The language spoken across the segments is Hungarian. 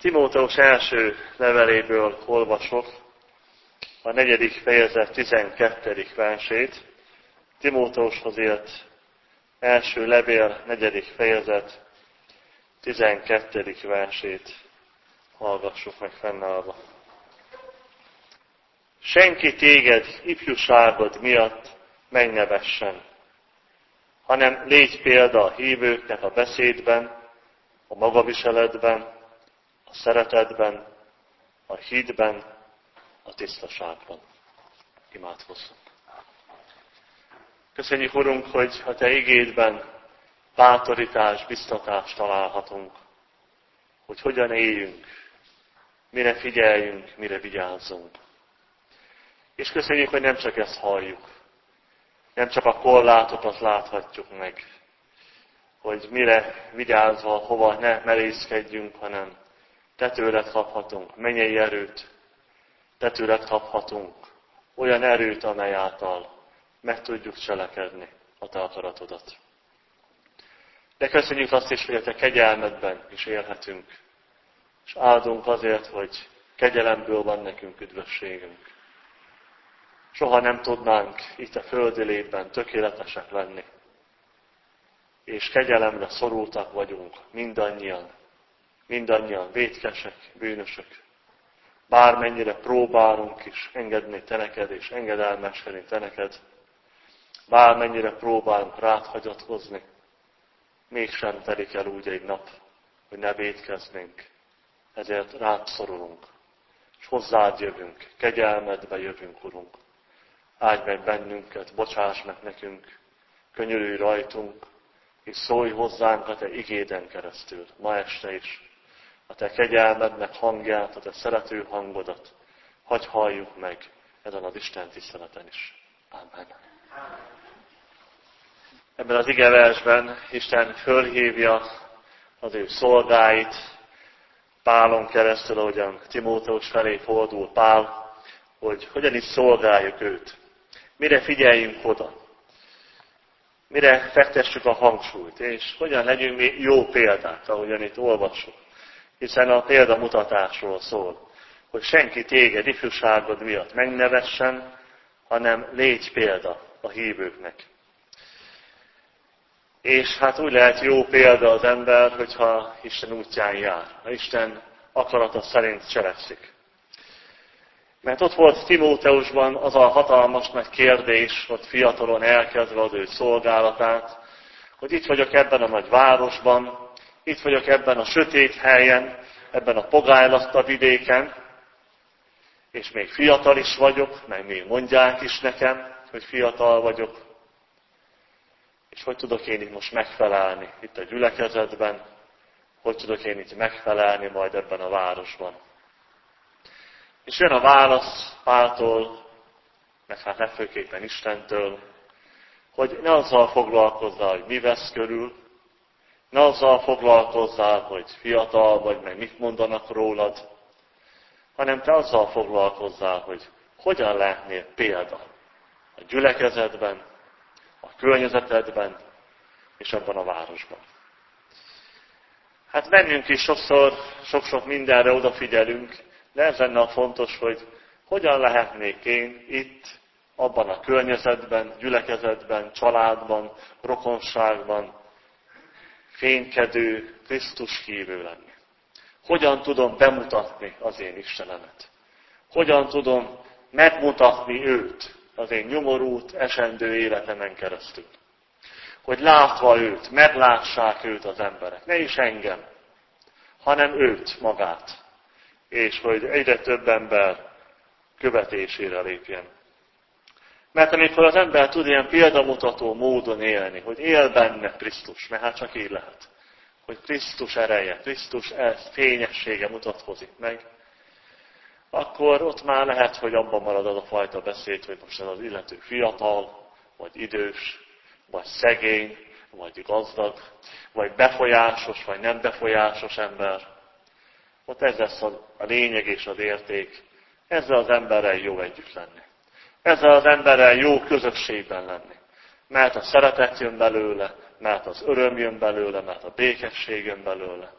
Timóteus első leveléből olvasok a 4. fejezet 12. versét. Timóteushoz írt első levél 4. fejezet 12. versét hallgassuk meg fennállva. Senki téged ifjúságod miatt meg ne vessen, hanem légy példa a hívőknek a beszédben, a magaviseletben, a szeretetben, a hitben, a tisztaságban. Imádkozzunk. Köszönjük, Urunk, hogy a Te igédben bátorítás, biztatást találhatunk, hogy hogyan éljünk, mire figyeljünk, mire vigyázzunk. És köszönjük, hogy nem csak ezt halljuk, nem csak a korlátokat láthatjuk meg, hogy mire vigyázva, hova ne merészkedjünk, hanem Te tőled kaphatunk mennyei erőt, Te tőled kaphatunk olyan erőt, amely által meg tudjuk cselekedni a Te akaratodat. De köszönjük azt is, hogy a Te kegyelmedben is élhetünk, és áldunk azért, hogy kegyelemből van nekünk üdvösségünk. Soha nem tudnánk itt a földi létben tökéletesek lenni, és kegyelemre szorultak vagyunk mindannyian vétkesek, bűnösök. Bármennyire próbálunk is engedni Te neked, és engedelmeskedni Te neked, bármennyire próbálunk rád hagyatkozni, mégsem telik el úgy egy nap, hogy ne vétkeznénk. Ezért rád szorulunk, és hozzád jövünk, kegyelmedbe jövünk, Urunk. Áldj meg bennünket, bocsáss meg nekünk, könyörülj rajtunk, és szólj hozzánk a Te igéden keresztül, ma este is. A Te kegyelmednek hangját, a Te szerető hangodat, hadd halljuk meg ezen az Isten tiszteleten is. Amen. Ebben az igeversben Isten fölhívja az ő szolgáit, Pálon keresztül, ahogyan Timóteus felé fordul Pál, hogy hogyan is szolgáljuk őt. Mire figyeljünk oda? Mire fektessük a hangsúlyt? És hogyan legyünk mi jó példát, ahogyan itt olvassuk? Hiszen a példamutatásról szól, hogy senki téged ifjúságod miatt megnevessen, hanem légy példa a hívőknek. És hát úgy lehet jó példa az ember, hogyha Isten útján jár, ha Isten akarata szerint cselekszik. Mert ott volt Timóteusban az a hatalmas nagy kérdés, ott fiatalon elkezdve az ő szolgálatát, hogy itt vagyok ebben a nagy városban, itt vagyok ebben a sötét helyen, ebben a pogálylatta vidéken, és még fiatal is vagyok, meg még mondják is nekem, hogy fiatal vagyok. És hogy tudok én itt most megfelelni itt a gyülekezetben, hogy tudok én itt megfelelni majd ebben a városban. És jön a válasz Páltól, meg hát legfőképpen Istentől, hogy ne azzal foglalkozzál, hogy mi vesz körül, ne azzal foglalkozzál, hogy fiatal vagy, meg mit mondanak rólad, hanem te azzal foglalkozzál, hogy hogyan lehetnél példa a gyülekezetben, a környezetedben és abban a városban. Hát bennünk is sokszor sok-sok mindenre odafigyelünk, de ez lenne a fontos, hogy hogyan lehetnék én itt, abban a környezetben, gyülekezetben, családban, rokonságban fénykedő, Krisztus hívő lenni. Hogyan tudom bemutatni az én Istenemet? Hogyan tudom megmutatni őt az én nyomorult, esendő életemen keresztül? Hogy látva őt, meglássák őt az emberek, ne is engem, hanem őt magát. És hogy egyre több ember követésére lépjen. Mert amikor az ember tud ilyen példamutató módon élni, hogy él benne Krisztus, mert hát csak így lehet, hogy Krisztus ereje, Krisztus fényessége mutatkozik meg, akkor ott már lehet, hogy abban marad az a fajta beszéd, hogy most ez az illető fiatal, vagy idős, vagy szegény, vagy gazdag, vagy befolyásos, vagy nem befolyásos ember. Ott ez lesz a lényeg és az érték. Ezzel az emberrel jó együtt lenni. Ezzel az emberrel jó közösségben lenni. Mert a szeretet jön belőle, mert az öröm jön belőle, mert a békesség jön belőle.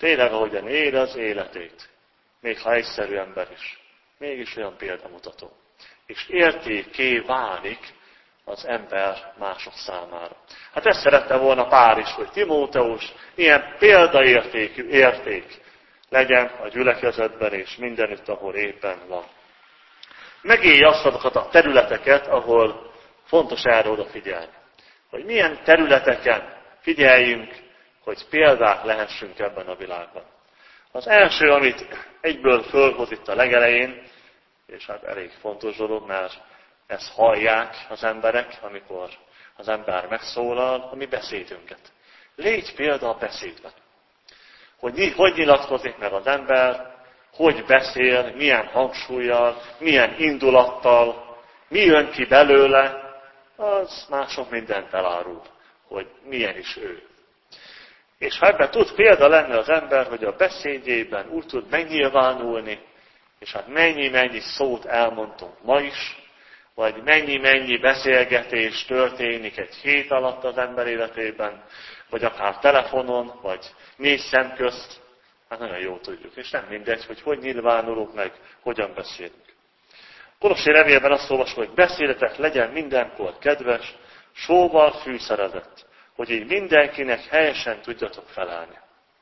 Tényleg, ahogyan él az életét, még ha egyszerű ember is, mégis olyan példamutató. És értékké válik az ember mások számára. Hát ezt szerette volna Pál is, hogy Timóteus ilyen példaértékű érték legyen a gyülekezetben és mindenütt, ahol éppen van. Megélje azokat a területeket, ahol fontos erre odafigyelni. Hogy milyen területeken figyeljünk, hogy példák lehessünk ebben a világban. Az első, amit egyből fölhoz itt a legelején, és hát elég fontos dolog, mert ezt hallják az emberek, amikor az ember megszólal, a mi beszédünket. Légy példa a beszédben. Hogy nyilatkozik meg az ember, hogy beszél, milyen hangsúllyal, milyen indulattal, mi jön ki belőle, az már sok mindent elárul, hogy milyen is ő. És ha ebben tud példa lenni az ember, hogy a beszédjében úgy tud megnyilvánulni, és hát mennyi szót elmondtunk ma is, vagy mennyi beszélgetés történik egy hét alatt az ember életében, vagy akár telefonon, vagy 4 szem közt, hát nagyon jól tudjuk. És nem mindegy, hogy nyilvánulunk meg, hogyan beszélünk. Kolossi levélben azt olvasom, hogy beszéletek legyen mindenkor kedves, sóval fűszerezett, hogy így mindenkinek helyesen tudjatok felelni.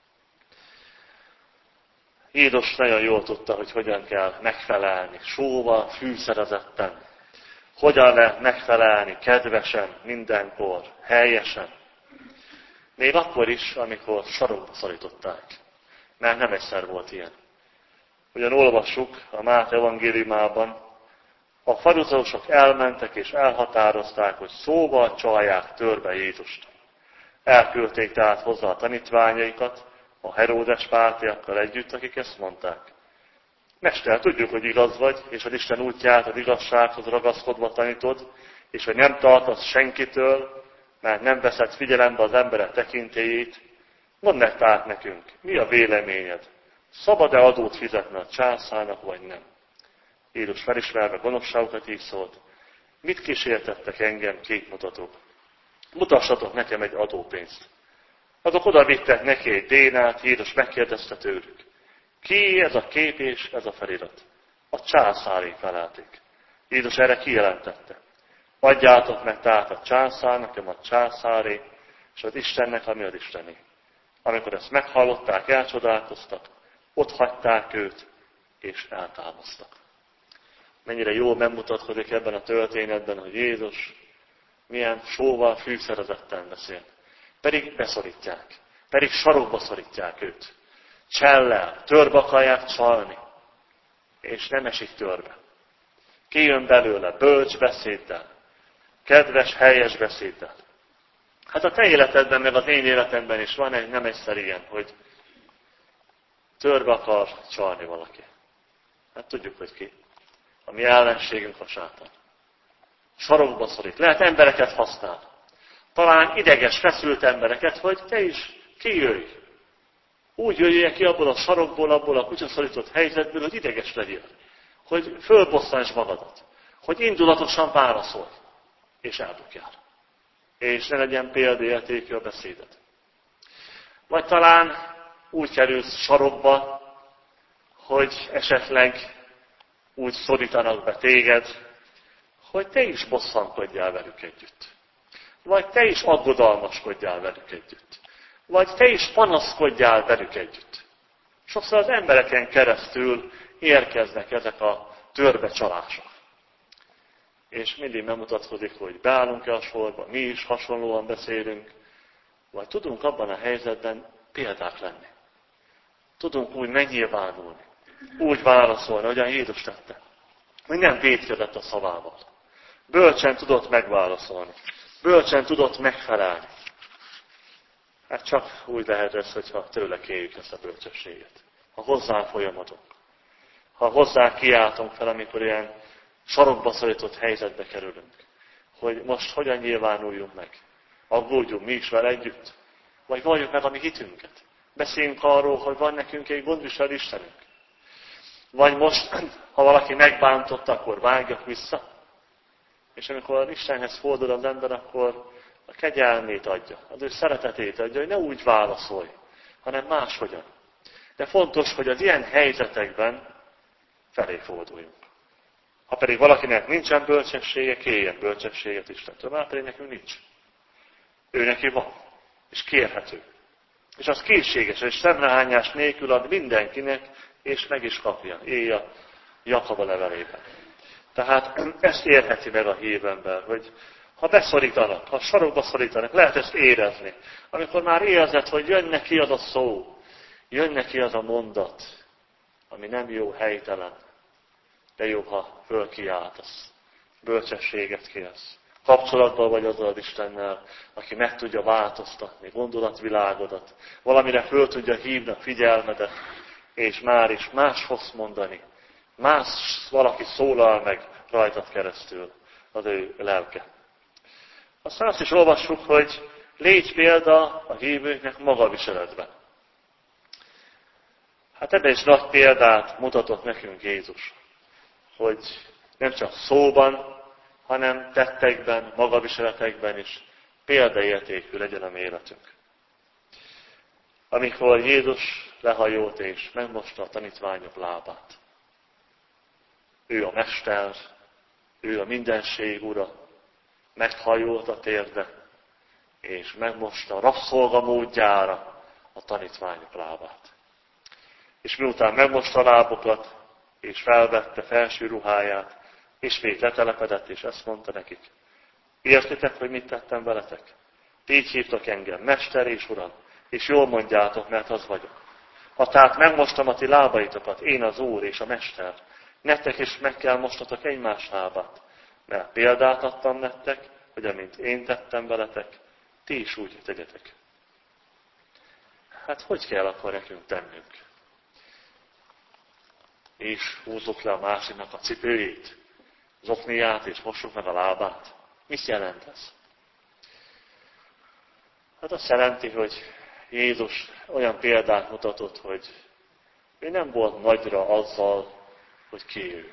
Jézus nagyon jól tudta, hogy hogyan kell megfelelni, sóval fűszerezetten. Hogyan lehet megfelelni kedvesen, mindenkor, helyesen. Még akkor is, amikor sarokba szorították. Mert nem egyszer volt ilyen. Ugyan olvassuk a Máté evangéliumában, a farizeusok elmentek és elhatározták, hogy szóval csalják törbe Jézust. Elküldték tehát hozzá a tanítványaikat, a Heródes pártiakkal együtt, akik ezt mondták. Mester, tudjuk, hogy igaz vagy, és az Isten útját az igazsághoz ragaszkodva tanítod, és hogy nem tartasz senkitől, mert nem veszed figyelembe az emberek tekintélyét. Mondd meg tehát nekünk, mi a véleményed? Szabad-e adót fizetni a császárnak, vagy nem? Jézus felismerve gonoszságokat így szólt, mit kísértettek engem képmutatók? Mutassatok nekem egy adópénzt. Azok oda vittek neki egy dénárt, Jézus megkérdezte tőlük. Ki ez a kép és ez a felirat? A császári felelték. Jézus erre kijelentette. Adjátok meg tehát a császárnak, a császári, és az Istennek, ami az Istené. Amikor ezt meghallották, elcsodálkoztak, ott hagyták őt, és eltávoztak. Mennyire jól megmutatkozik ebben a történetben, hogy Jézus milyen sóval fűszerezetten beszél. Pedig beszorítják, pedig sarokba szorítják őt. Csellel, törbe akarják csalni, és nem esik törbe. Kijön belőle bölcs beszéddel, kedves, helyes beszéddel. Hát a te életedben, meg az én életemben is van egy nem egyszer ilyen, hogy törbe akar csalni valaki. Hát tudjuk, hogy ki. A mi ellenségünk a sátán. Sarokba szorít. Lehet embereket használ. Talán ideges, feszült embereket, hogy te is kijöjj. Úgy jöjjél ki abból a sarokból, abból a kutyaszorított helyzetből, hogy ideges legyél. Hogy fölbosszantsd magadat. Hogy indulatosan válaszolj. És elbukjál. És ne legyen példaértékű a beszéded. Vagy talán úgy kerülsz sarokba, hogy esetleg úgy szorítanak be téged, hogy te is bosszankodjál velük együtt. Vagy te is aggodalmaskodjál velük együtt. Vagy te is panaszkodjál velük együtt. Sokszor az embereken keresztül érkeznek ezek a törbecsalások. És mindig megmutatkozik, hogy beállunk-e a sorba, mi is hasonlóan beszélünk, vagy tudunk abban a helyzetben példák lenni. Tudunk úgy megnyilvánulni, úgy válaszolni, ahogyan Jézus tette, hogy nem vétkezett a szavával. Bölcsen tudott megválaszolni, bölcsen tudott megfelelni. Hát csak úgy lehet ez, hogyha tőle kérjük ezt a bölcsességet. Ha hozzá folyamatunk, ha hozzá kiáltunk fel, amikor ilyen sarokba szorított helyzetbe kerülünk, hogy most hogyan nyilvánuljunk meg. Aggódjunk mi is vele együtt, vagy valljuk meg a mi hitünket. Beszéljünk arról, hogy van nekünk egy gondviselő Istenünk. Vagy most, ha valaki megbántott, akkor vágjak vissza. És amikor az Istenhez fordul az ember, akkor a kegyelmét adja, az ő szeretetét adja, hogy ne úgy válaszolj, hanem máshogyan. De fontos, hogy az ilyen helyzetekben felé forduljunk. Ha pedig valakinek nincsen bölcsessége, kérjen bölcsességet Istentől, már pedig nekünk nincs. Ő neki van, és kérhető. És az készséges és szemrehányás nélkül ad mindenkinek, és meg is kapja. Írja Jakab a levelében. Tehát ezt érheti meg a hívember, hogy ha beszorítanak, ha sarokba szorítanak, lehet ezt érezni. Amikor már érzed, hogy jön neki az a szó, jön neki az a mondat, ami nem jó, helytelen, de jó, ha fölkiáltasz, bölcsességet kérsz. Kapcsolatban vagy azzal az Istennel, aki meg tudja változtatni gondolatvilágodat, valamire föl tudja hívni a figyelmedet, és már is más fogsz mondani. Más valaki szólal meg rajtad keresztül az ő lelke. Aztán azt is olvassuk, hogy légy példa a hívőknek magaviseletben. Hát ebben is nagy példát mutatott nekünk Jézus, hogy nem csak szóban, hanem tettekben, magaviseletekben is példaértékű legyen a mi életünk. Amikor Jézus lehajolt és megmosta a tanítványok lábát. Ő a mester, ő a mindenség ura, meghajolt a térde, és megmosta rabszolga módjára a tanítványok lábát. És miután megmosta a lábokat, és felvette felső ruháját, ismét letelepedett, és ezt mondta nekik. Értitek, hogy mit tettem veletek? Ti így hívtok engem, mester és uram, és jól mondjátok, mert az vagyok. Ha tehát megmostam a ti lábaitokat, én az Úr és a Mester, nektek is meg kell mostatok egymás lábát, mert példát adtam nektek, hogy amint én tettem veletek, ti is úgy tegyetek. Hát hogy kell akkor nekünk tennünk? És húzzuk le a másiknak a cipőjét, zokniát, és mossuk meg a lábát. Mit jelent ez? Hát azt jelenti, hogy Jézus olyan példát mutatott, hogy ő nem volt nagyra azzal, hogy ki ő.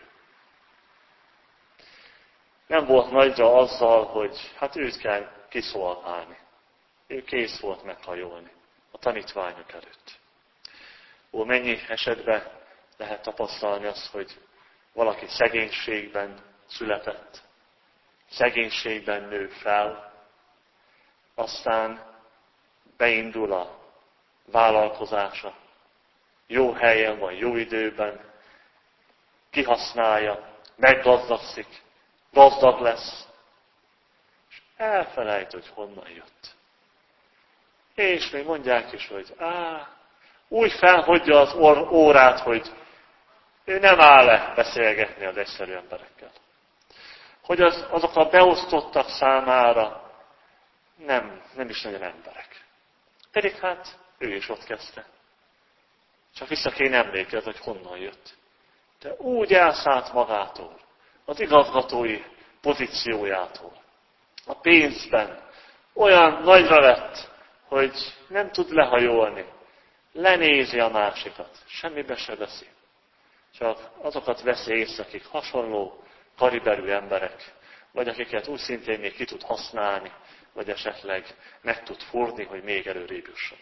Nem volt nagyra azzal, hogy hát őt kell kiszolgálni. Ő kész volt meghajolni a tanítványok előtt. Ó, mennyi esetben lehet tapasztalni azt, hogy valaki szegénységben született, szegénységben nő fel, aztán beindul a vállalkozása, jó helyen van, jó időben, kihasználja, meggazdagszik, gazdag lesz, és elfelejt, hogy honnan jött. És még mondják is, hogy úgy felhagyja az órát, hogy ő nem áll le beszélgetni az egyszerű emberekkel. Hogy azok a beosztottak számára nem is nagyon emberek. Pedig hát ő is ott kezdte. Csak vissza kéne emlékezni, hogy honnan jött. De úgy elszállt magától, az igazgatói pozíciójától, a pénzben olyan nagyra lett, hogy nem tud lehajolni, lenézi a másikat, semmibe se veszi. Csak azokat veszi észre, akik hasonló kaliberű emberek, vagy akiket úgy szintén még ki tud használni, vagy esetleg meg tud fordni, hogy még előrébb jusson.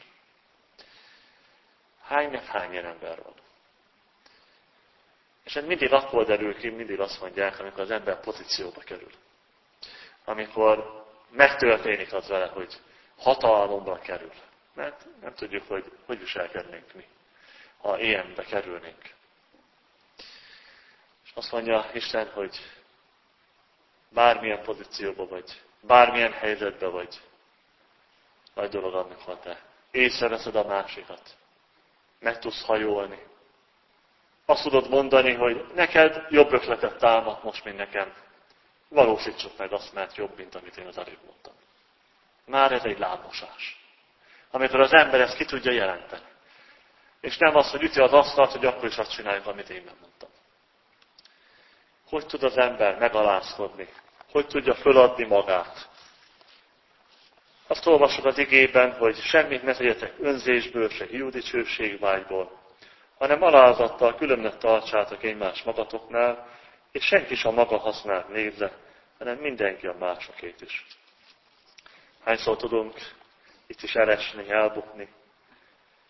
Hány ilyen ember van? És ez mindig akkor derül ki, mindig azt mondják, amikor az ember pozícióba kerül. Amikor megtörténik az vele, hogy hatalomra kerül. Mert nem tudjuk, hogy viselkednénk mi, ha ilyenbe kerülnénk. És azt mondja Isten, hogy bármilyen pozícióban vagy, bármilyen helyzetben vagy, nagy dolog, amikor te észreveszed a másikat. Meg tudsz hajolni. Azt tudod mondani, hogy neked jobb ötletet támad most, mint nekem. Valósítsuk meg azt, mert jobb, mint amit én az előbb mondtam. Már ez egy lábmosás. Amikor az ember ezt ki tudja jelenteni. És nem az, hogy üti az asztalt, hogy akkor is azt csináljuk, amit én mondtam. Hogy tud az ember megalázkodni? Hogy tudja föladni magát? Azt olvasok az igében, hogy semmit ne tegyetek önzésből, se hiúdicsőségvágyból, hanem alázattal különnek tartsátok egymás magatoknál, és senki sem a maga hasznát nézze, hanem mindenki a másokét is. Hányszor tudunk itt is elesni, elbukni?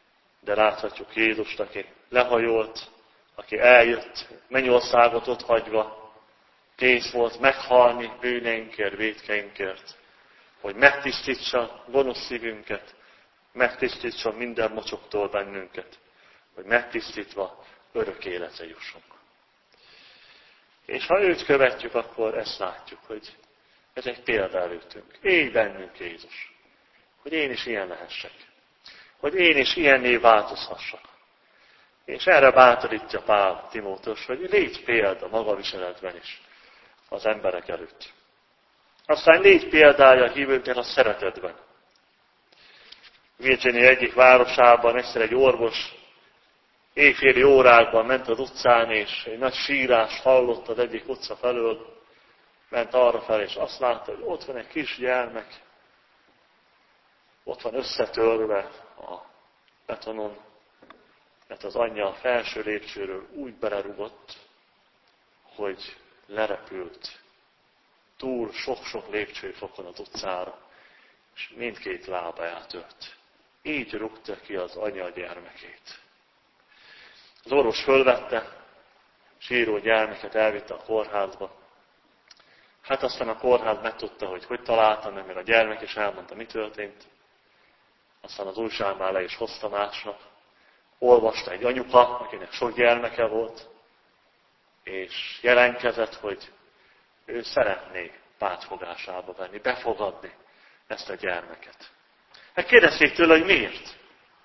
de láthatjuk Jézust, aki lehajolt, aki eljött, mennyországot ott hagyva, kész volt meghalni bűneinkért, vétkeinkért, hogy megtisztítsa gonosz szívünket, megtisztítsa minden mocsoktól bennünket, hogy megtisztítva örök életre jussunk. És ha őt követjük, akkor ezt látjuk, hogy ez egy példa előttünk. Élj bennünk Jézus, hogy én is ilyen lehessek, hogy én is ilyenné változhassak. És erre bátorítja Pál Timóteus, hogy légy példa magaviseletben is az emberek előtt. Aztán légy példája a hívőknek a szeretetben. Virginia egyik városában egyszer egy orvos éjféli órákban ment az utcán, és egy nagy sírást hallott az egyik utca felől, ment arra fel, és azt látta, hogy ott van egy kis gyermek, ott van összetörve a betonon, mert az anyja a felső lépcsőről úgy belerugott, hogy lerepült túl sok-sok lépcsőfokon az utcára, és mindkét lába eltört. Így rúgta ki az anya a gyermekét. Az orvos fölvette, síró gyermeket elvitte a kórházba. Hát aztán a kórház megtudta, hogy találta meg, mert a gyermek is elmondta, mi történt. Aztán az újság már le is hozta másnap. Olvasta egy anyuka, akinek sok gyermeke volt, és jelentkezett, hogy ő szeretné pártfogásába venni, befogadni ezt a gyermeket. Hát kérdezték tőle, hogy miért?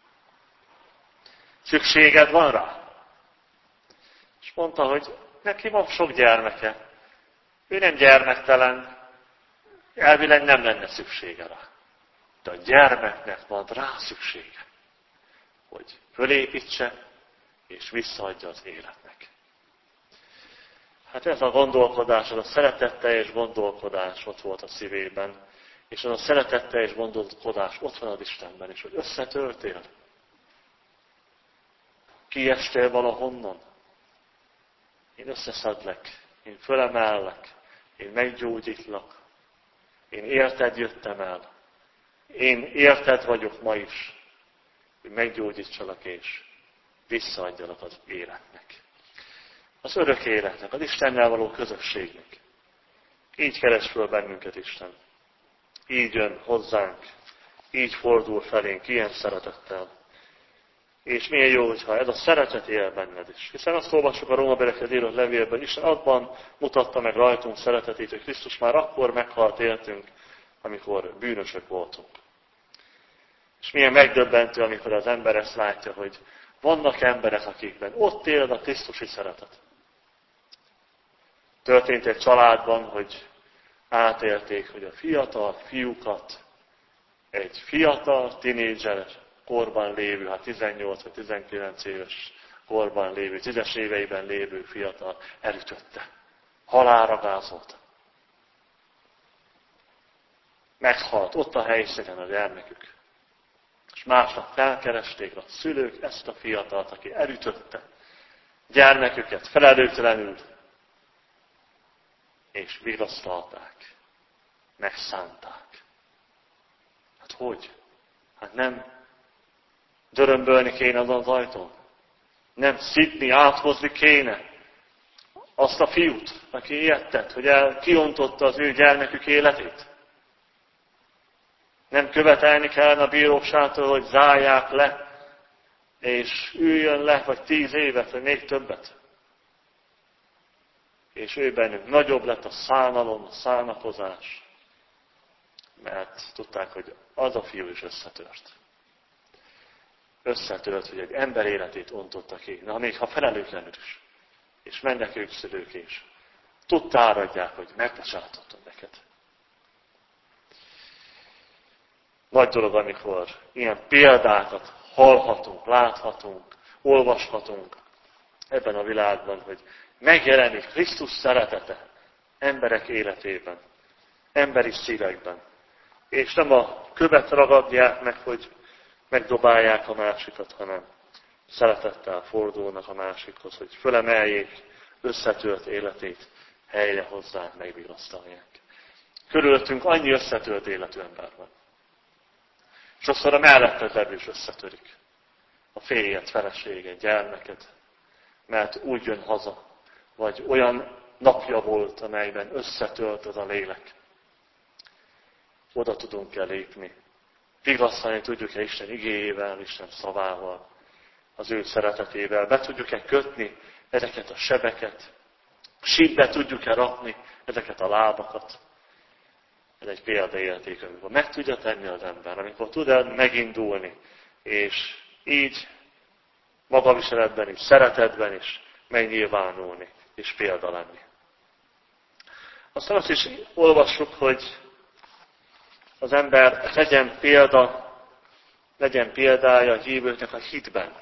Szükséged van rá? És mondta, hogy neki van sok gyermeke. Ő nem gyermektelen, elvileg nem lenne szüksége rá. De a gyermeknek van rá szüksége, hogy fölépítse és visszaadja az életnek. Hát ez a gondolkodás, az a szeretetteljes gondolkodás ott volt a szívében, és az a szeretetteljes gondolkodás ott van az Istenben is, hogy összetörtél. Kiestél valahonnan. Én összeszedlek, én fölemellek, én meggyógyítlak, én érted jöttem el, én érted vagyok ma is, hogy meggyógyítsalak és visszaadjalak az életnek. Az örök életnek, az Istennel való közösségnek. Így keres föl bennünket Isten. Így jön hozzánk, így fordul felénk, ilyen szeretettel. És milyen jó, hogyha ez a szeretet él benned is. Hiszen azt olvassuk a Rómabeliekhez írott levélben, Isten abban mutatta meg rajtunk szeretetét, hogy Krisztus már akkor meghalt értünk, amikor bűnösök voltunk. És milyen megdöbbentő, amikor az ember ezt látja, hogy vannak emberek, akikben ott él a Krisztusi szeretet. Történt egy családban, hogy átélték, hogy a fiatal fiúkat egy fiatal, tinédzser korban lévő, 18 vagy 19 éves korban lévő, 10-es éveiben lévő fiatal elütötte. Halálra gázolta. Meghalt ott a helyszínen a gyermekük. És másnap felkeresték a szülők ezt a fiatalt, aki elütötte gyermeküket felelőtlenül, és vigasztalták, megszánták. Hát hogy? Hát nem dörömbölni kéne azon az ajtón? Nem szidni, áthozni kéne azt a fiút, aki ilyet tett, hogy kiontotta az ő gyermekük életét? Nem követelni kellene a bíróságtól, hogy zárják le, és üljön le, vagy 10 évet, vagy még többet? És ő bennük nagyobb lett a szánalom, a szánakozás, mert tudták, hogy az a fiú is összetört. Összetört, hogy egy ember életét ontotta ki, na még ha felelőtlenül is. És mennek ők szülők is. Tudtáradják, hogy megbocsátottam neked. Nagy dolog, amikor ilyen példákat hallhatunk, láthatunk, olvashatunk ebben a világban, hogy megjelenik Krisztus szeretete emberek életében, emberi szívekben. És nem a követ ragadják meg, hogy megdobálják a másikat, hanem szeretettel fordulnak a másikhoz, hogy fölemeljék összetört életét, helyre hozzák, megvigasztalják. Körülöttünk annyi összetört életű ember van. Sokszor a melletted levő is összetörik. a férjed, feleséged, gyermeked, mert úgy jön haza, vagy olyan napja volt, amelyben összetölt az a lélek. Oda tudunk-e lépni? Vigasztalni tudjuk-e Isten igéjével, Isten szavával, az ő szeretetével? Be tudjuk-e kötni ezeket a sebeket? Sípbe tudjuk-e rakni ezeket a lábakat? Ez egy példaérték, amikor meg tudja tenni az ember, amikor tud megindulni, és így magaviseletben is, szeretetben is megnyilvánulni, és példa lenni. Aztán azt is olvassuk, hogy az ember legyen példája a hívőknek a hitben.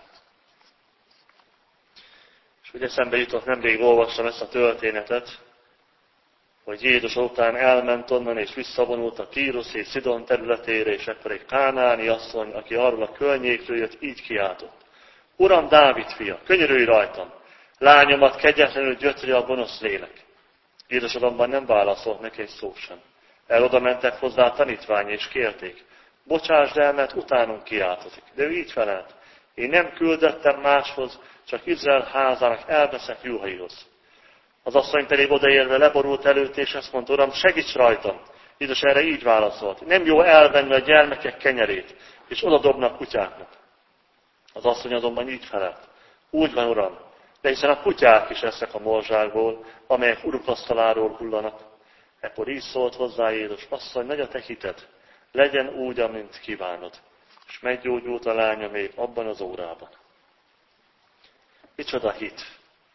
És hogy eszembe jutott, nemrég olvastam ezt a történetet, hogy Jézus után elment onnan és visszavonult a Tírus és Szidon területére, és ekkor egy kánáni asszony, aki arról a környékről jött, így kiáltott: Uram, Dávid fia, könyörülj rajtam! Lányomat kegyetlenül gyötri a gonosz lélek. Jézus azonban nem válaszolt neki egy szó sem. Oda mentek hozzá a tanítványai, és kérték: Bocsásd el, mert utánunk kiáltozik. De ő így felelt: Én nem küldettem máshoz, csak Izrael házának elveszett juhaihoz. Az asszony pedig odaérve leborult előtt, és ezt mondta: Uram, segíts rajtam! Jézus erre így válaszolt: Nem jó elvenni a gyermekek kenyerét, és odadobni a kutyáknak. Az asszony azonban így felelt: Úgy van, Uram, de hiszen a kutyák is esznek a morzsákból, amelyek uruk asztaláról hullanak. Ekkor így szólt hozzá Jézus: Asszony, nagy a te hited, legyen úgy, amint kívánod. És meggyógyult a lánya még abban az órában. Micsoda hit!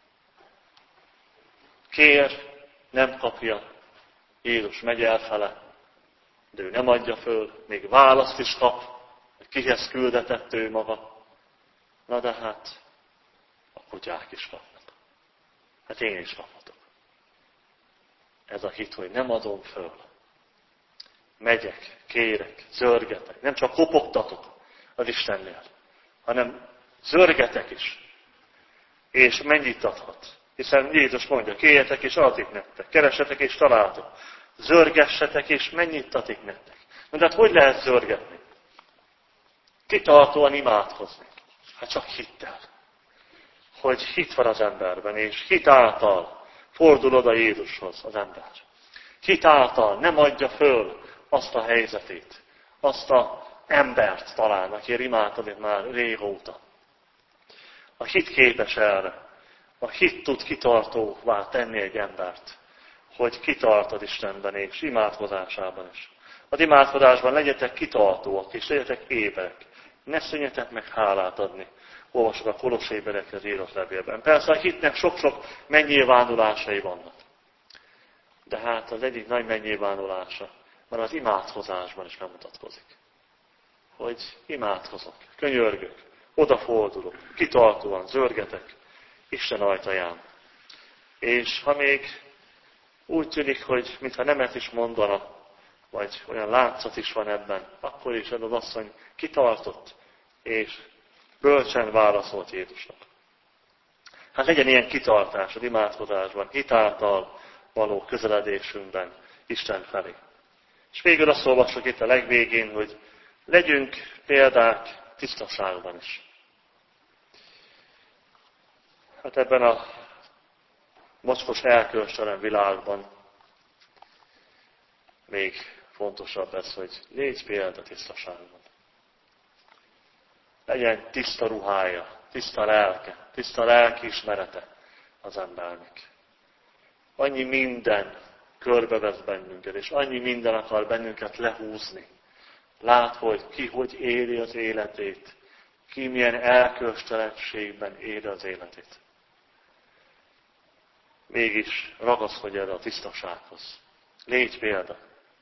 Kér, nem kapja, Jézus megy elfele, de ő nem adja föl, még választ is kap, hogy kihez küldetett ő maga. Na de hát, a kutyák is kapnak. Hát én is kaphatok. Ez a hit, hogy nem adom föl. Megyek, kérek, zörgetek, nem csak kopogtatok az Istennél, hanem zörgetek is. És mennyit adhat? Hiszen Jézus mondja: kérjetek és adatik nektek, keresetek és találtok, zörgessetek és mennyit adtik nektek. Na de hát hogy lehet zörgetni? Kitartóan imádkozni. Hát csak hittel. Hogy hit van az emberben, és hit által fordul oda Jézushoz az ember. Hit által nem adja föl azt a helyzetét, azt az embert talán, aki imádkozik már régóta. A hit képes erre. A hit tud kitartóvá tenni egy embert, hogy kitart az Istenben és imádkozásában is. Az imádkozásban legyetek kitartóak és legyetek éberek. Ne szűnjetek meg hálát adni. Olvasok a Kolossébelekhez írott levélben. Persze a hitnek sok-sok megnyilvánulásai vannak. De hát az egyik nagy megnyilvánulása már az imádkozásban is bemutatkozik. Hogy imádkozok, könyörgök, odafordulok, kitartóan zörgetek Isten ajtaján. És ha még úgy tűnik, hogy mintha nemet is mondana, vagy olyan látszat is van ebben, akkor is ez az asszony kitartott, és bölcsen válaszolt Jézusnak. Hát legyen ilyen kitartás az imádkozásban, hit által való közeledésünkben Isten felé. És végül azt olvassuk itt a legvégén, hogy legyünk példák tisztaságban is. Hát ebben a mocskos elkölcstelen világban még fontosabb ez, hogy légy példa tisztaságban. Legyen tiszta ruhája, tiszta lelke, tiszta lelkiismerete az embernek. Annyi minden körbevesz bennünket, és annyi minden akar bennünket lehúzni. Lát, hogy ki hogy éli az életét, ki milyen elkölcstelenségben éli az életét. Mégis ragaszkodj erre a tisztasághoz. Légy példa.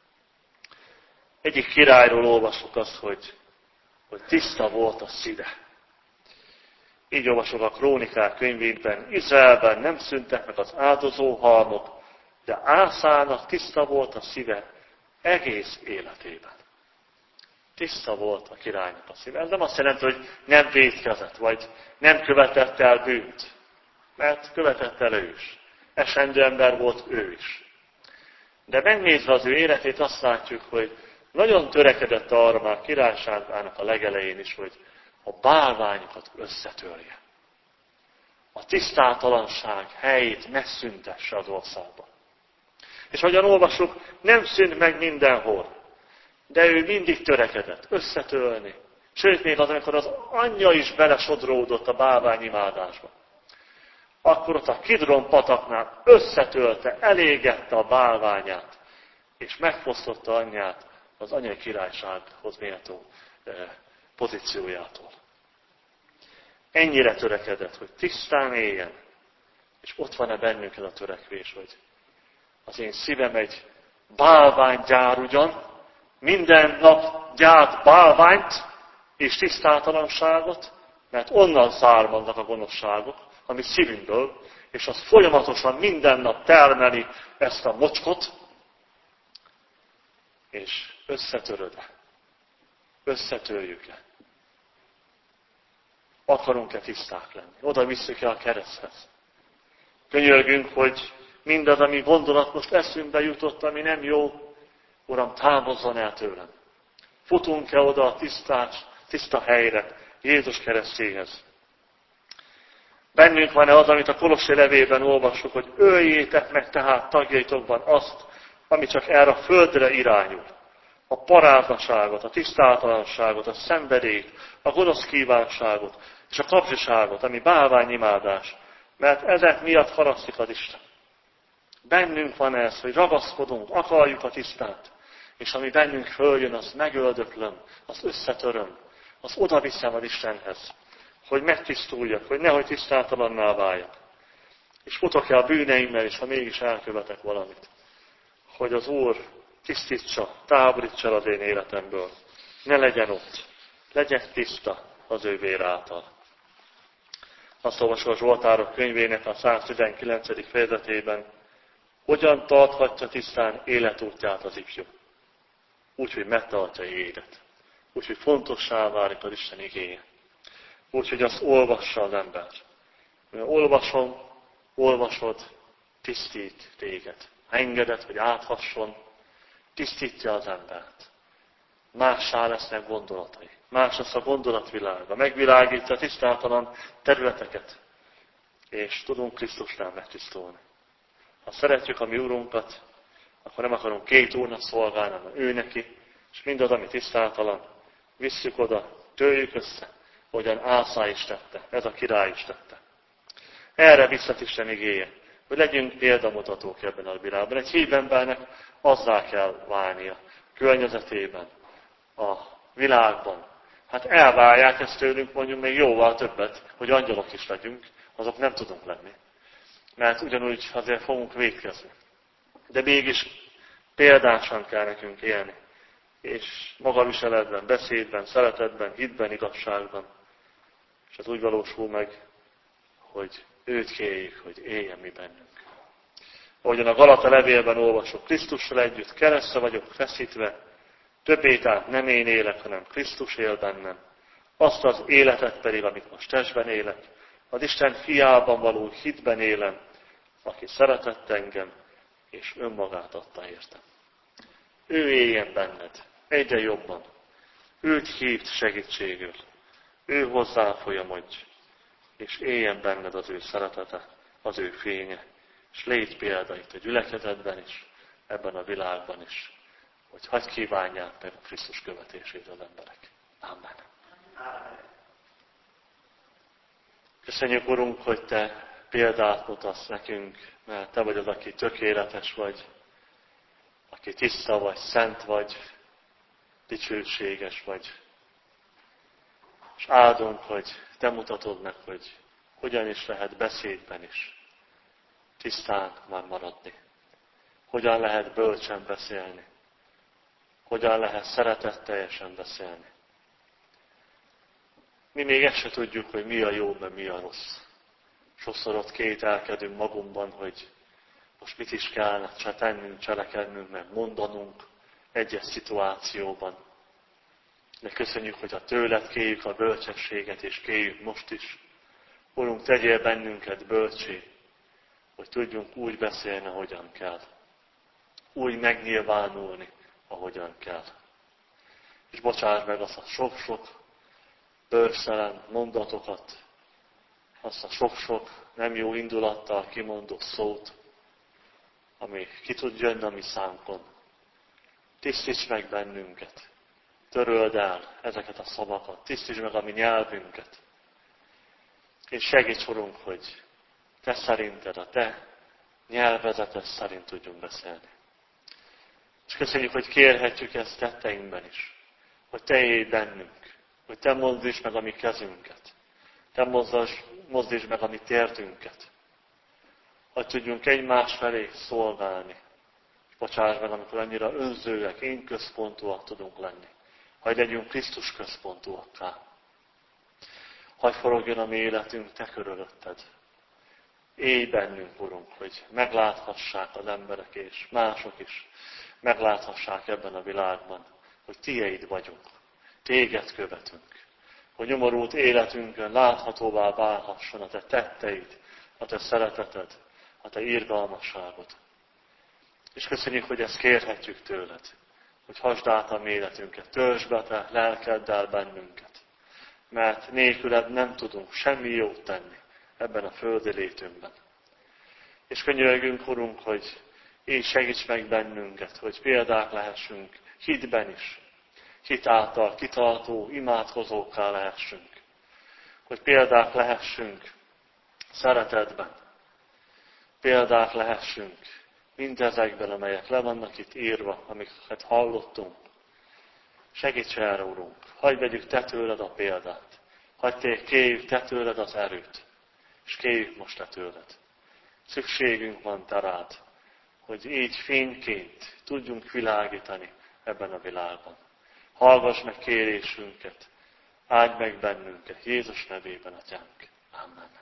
Egyik királyról olvasok azt, hogy tiszta volt a szíve. Így olvasok a Krónikák könyvében: Izraelben nem szűntek meg az áldozóhalmok, de Ászának tiszta volt a szíve egész életében. Tiszta volt a királynak a szíve. Ez nem azt jelenti, hogy nem vétkezett, vagy nem követett el bűnt. Mert követett el ő is. Esendő ember volt ő is. De megnézve az ő életét azt látjuk, hogy nagyon törekedett arra már királyságának a legelején is, hogy a bálványokat összetörje. A tisztátalanság helyét megszüntesse az országban. És ahogyan olvasjuk, nem szűnt meg mindenhol, de ő mindig törekedett összetörni. Sőt, még az, amikor az anyja is belesodródott a bálványimádásba. Akkor ott a Kidron pataknál összetölte, elégette a bálványát, és megfosztotta anyját az anyai királysághoz méltó pozíciójától. Ennyire törekedett, hogy tisztán éljen, és ott van-e bennünk ez a törekvés, hogy az én szívem egy bálványgyár ugyan, minden nap gyárt bálványt és tisztátalanságot, mert onnan származnak a gonoszságok, ami szívünkből, és az folyamatosan minden nap termeli ezt a mocskot, és összetöröd-e? Összetörjük-e? Akarunk-e tiszták lenni? Oda visszük-e a kereszthez? Könyörgünk, hogy mindaz, ami gondolat most eszünkbe jutott, ami nem jó, Uram, távozzon el tőlem. Futunk-e oda a tiszta helyre, Jézus keresztjéhez? Bennünk van-e az, amit a Kolossi levélben olvassuk, hogy öljétek meg tehát tagjaitokban azt, ami csak erre a földre irányul. A paráznaságot, a tisztátalanságot, a szenvedélyt, a gonosz kívánságot és a kapzsiságot, ami bálványimádás, mert ezek miatt harasztik az Isten. Bennünk van ez, hogy ragaszkodunk, akarjuk a tisztát, és ami bennünk följön, azt megöldöklöm, azt összetöröm, azt odaviszem az Istenhez, hogy megtisztuljak, hogy nehogy tisztátalanná váljak. És futok el a bűneimmel, és ha mégis elkövetek valamit, hogy az Úr tisztítsa, távolítsa el az én életemből. Ne legyen ott, legyen tiszta az ő vér által. Azt olvasom a Zsoltárok könyvének a 119. fejezetében, hogyan tarthatja tisztán életútját az ifjú? Úgy, hogy megtartja élet. Úgy, hogy fontossá válik az Isten igéje. Úgy, hogy azt olvassa az ember. Olvasod, tisztít téged. Engedett, hogy áthasson, tisztítja az embert. Mássá lesznek gondolatai. Más lesz a gondolatvilága. Megvilágítja a tisztátalan területeket. És tudunk Krisztusnál megtisztulni. Ha szeretjük a mi Urunkat, akkor nem akarunk két úrnak szolgálni, hanem ő neki, és mindaz, ami tisztátalan, visszük oda, törjük össze, hogyan Ászá is tette, ez a király is tette. Erre visszat Isten igéje, hogy legyünk példamutatók ebben a világban. Egy hív embernek azzá kell válnia környezetében, a világban. Hát elvárják ezt tőlünk mondjuk még jóval többet, hogy angyalok is legyünk, azok nem tudunk lenni. Mert ugyanúgy azért fogunk vétkezni. De mégis példásan kell nekünk élni. És magaviseletben, beszédben, szeretetben, hitben, igazságban. És ez úgy valósul meg, hogy őt kérjük, hogy éljen mi bennünk. Ahogyan a Galata levélben olvasok, Krisztussal együtt keresztre vagyok feszítve, többé tehát nem én élek, hanem Krisztus él bennem. Azt az életet pedig, amit most testben élek, az Isten fiában való hitben élem, aki szeretett engem, és önmagát adta értem. Ő éljen benned, egyre jobban. Őt hívt segítségül. Ő hozzá folyamodj, és éljen benned az ő szeretete, az ő fénye, és légy példa itt a gyülekezetben is, ebben a világban is, hogy hadd kívánják meg a Krisztus követését az emberek. Amen. Köszönjük, Urunk, hogy Te példát mutatsz nekünk, mert Te vagy az, aki tökéletes vagy, aki tiszta vagy, szent vagy, dicsőséges vagy. És áldunk, hogy Te mutatod meg, hogy hogyan is lehet beszédben is tisztán már maradni. Hogyan lehet bölcsen beszélni. Hogyan lehet szeretetteljesen beszélni. Mi még ezt se tudjuk, hogy mi a jó, meg mi a rossz. Sokszor ott kételkedünk magunkban, hogy most mit is kellene tennünk, cselekednünk, meg mondanunk egyes szituációban. De köszönjük, hogy a tőled kérjük a bölcsességet, és kérjük most is. Urunk, tegyél bennünket bölcsé, hogy tudjunk úgy beszélni, ahogyan kell. Úgy megnyilvánulni, ahogyan kell. És bocsáss meg azt a sok-sok bőrszelen mondatokat, azt a sok-sok nem jó indulattal kimondott szót, ami ki tud jönni a mi szánkon. Tisztíts meg bennünket, töröld el ezeket a szavakat, tisztíts meg a mi nyelvünket, és segíts, Urunk, hogy Te szerinted, a Te nyelvezeted szerint tudjunk beszélni. És köszönjük, hogy kérhetjük ezt tetteinkben is, hogy Te élj bennünk, hogy Te mozdítsd meg a mi kezünket, Te mozdítsd meg a mi térdünket, hogy tudjunk egymás felé szolgálni. Bocsáss meg, amikor annyira önzőek, én központúak tudunk lenni. Hadd legyünk Krisztus központúakká. Hadd forogjon a mi életünk Te körülötted. Élj bennünk, Urunk, hogy megláthassák az emberek és mások is, megláthassák ebben a világban, hogy Tieid vagyunk, Téged követünk, hogy nyomorult életünkön láthatóvá válhasson a Te tetteid, a Te szereteted, a Te irgalmasságod. És köszönjük, hogy ezt kérhetjük tőled, hogy hasd át a mi életünket, töltsd be Te lelkeddel bennünket, mert nélküled nem tudunk semmi jót tenni ebben a földi létünkben. És könyörgünk, Urunk, hogy így segíts meg bennünket, hogy példák lehessünk hitben is, hit által kitartó, imádkozókká lehessünk, hogy példák lehessünk szeretetben, példák lehessünk mindezekben, amelyek le vannak itt írva, amiket hallottunk. Segíts erre, Urunk, hadd vegyük Te tőled a példát, hadd kérjük Te tőled az erőt, és kérjük most Te tőled. Szükségünk van Te rád, hogy így fényként tudjunk világítani ebben a világban. Hallgass meg kérésünket, áldj meg bennünket, Jézus nevében, Atyánk. Amen.